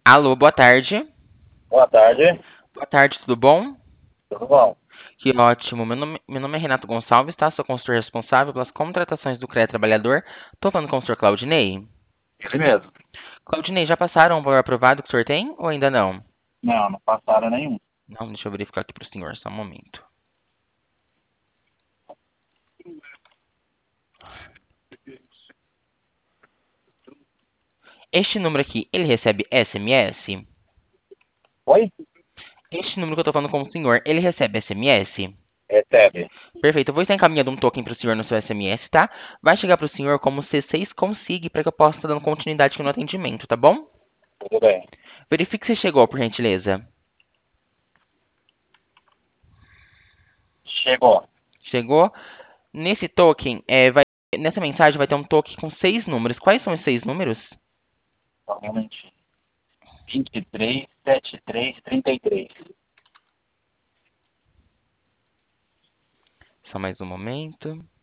Alô, boa tarde. Boa tarde, Boa tarde, tudo bom? tudo bom? Que ótimo. Meu nome é Renato Gonçalves, tá? Sou consultor responsável pelas contratações do CREA Trabalhador. Tô falando com o senhor Claudinei. Ele mesmo. Claudinei, já passaram o valor aprovado que o senhor tem ou ainda não? Não, não passaram nenhum. Não, deixa eu verificar aqui pro senhor, só um momento. Este número aqui, ele recebe SMS? Oi? Este número que eu tô falando com o senhor, ele recebe SMS? Recebe. Perfeito, eu vou estar encaminhando um token pro senhor no seu SMS, tá? Vai chegar pro senhor como C6 consigne para que eu possa estar dando continuidade aqui no atendimento, tá bom? Tudo bem. Verifique se chegou, por gentileza. Chegou. Chegou? Nesse token, nessa mensagem vai ter um token com 6 números. Quais são os 6 números? Só um momentinho. 23, 73, 33. Só mais um momento.